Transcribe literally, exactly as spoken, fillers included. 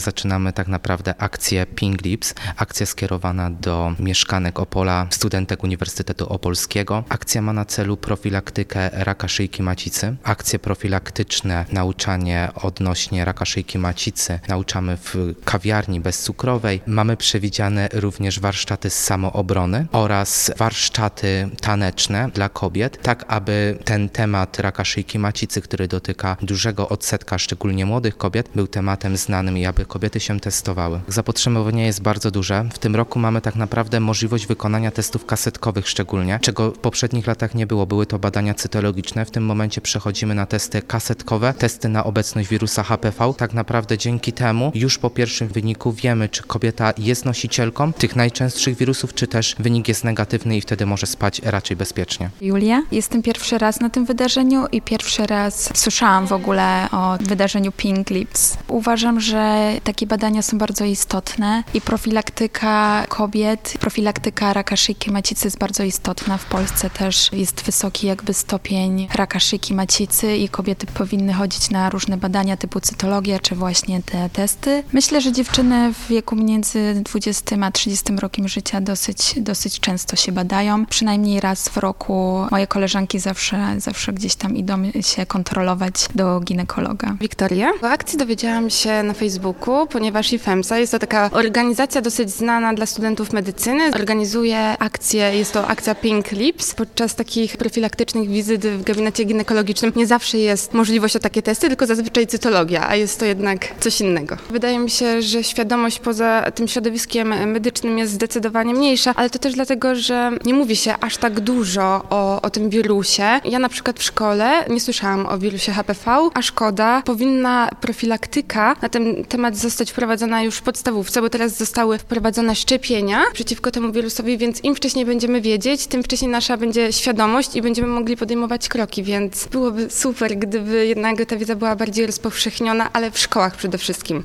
Zaczynamy tak naprawdę akcję Pink Lips, akcja skierowana do mieszkanek Opola, studentek Uniwersytetu Opolskiego. Akcja ma na celu profilaktykę raka szyjki macicy. Akcje profilaktyczne, nauczanie odnośnie raka szyjki macicy nauczamy w kawiarni bezcukrowej. Mamy przewidziane również warsztaty z samoobrony oraz warsztaty taneczne dla kobiet, tak aby ten temat raka szyjki macicy, który dotyka dużego odsetka, szczególnie młodych kobiet, był tematem znanym i aby kobiety się testowały. Zapotrzebowanie jest bardzo duże. W tym roku mamy tak naprawdę możliwość wykonania testów kasetkowych szczególnie, czego w poprzednich latach nie było. Były to badania cytologiczne. W tym momencie przechodzimy na testy kasetkowe, testy na obecność wirusa H P V. Tak naprawdę dzięki temu już po pierwszym wyniku wiemy, czy kobieta jest nosicielką tych najczęstszych wirusów, czy też wynik jest negatywny i wtedy może spać raczej bezpiecznie. Julia, jestem pierwszy raz na tym wydarzeniu i pierwszy raz słyszałam w ogóle o wydarzeniu Pink Lips. Uważam, że takie badania są bardzo istotne i profilaktyka kobiet, profilaktyka raka szyjki macicy jest bardzo istotna. W Polsce też jest wysoki jakby stopień raka szyjki macicy i kobiety powinny chodzić na różne badania typu cytologia czy właśnie te testy. Myślę, że dziewczyny w wieku między dwudziestym a trzydziestym rokiem życia dosyć, dosyć często się badają. Przynajmniej raz w roku moje koleżanki zawsze, zawsze gdzieś tam idą się kontrolować do ginekologa. Wiktoria. O akcji dowiedziałam się na Facebooku, ponieważ IFEMSA jest to taka organizacja dosyć znana dla studentów medycyny. Organizuje akcję, jest to akcja Pink Lips. Podczas takich profilaktycznych wizyt w gabinecie ginekologicznym nie zawsze jest możliwość o takie testy, tylko zazwyczaj cytologia, a jest to jednak coś innego. Wydaje mi się, że świadomość poza tym środowiskiem medycznym jest zdecydowanie mniejsza, ale to też dlatego, że nie mówi się aż tak dużo o, o tym wirusie. Ja na przykład w szkole nie słyszałam o wirusie H P V, a szkoda. Powinna profilaktyka na ten temat zostać wprowadzona już w podstawówce, bo teraz zostały wprowadzone szczepienia przeciwko temu wirusowi, więc im wcześniej będziemy wiedzieć, tym wcześniej nasza będzie świadomość i będziemy mogli podejmować kroki, więc byłoby super, gdyby jednak ta wiedza była bardziej rozpowszechniona, ale w szkołach przede wszystkim.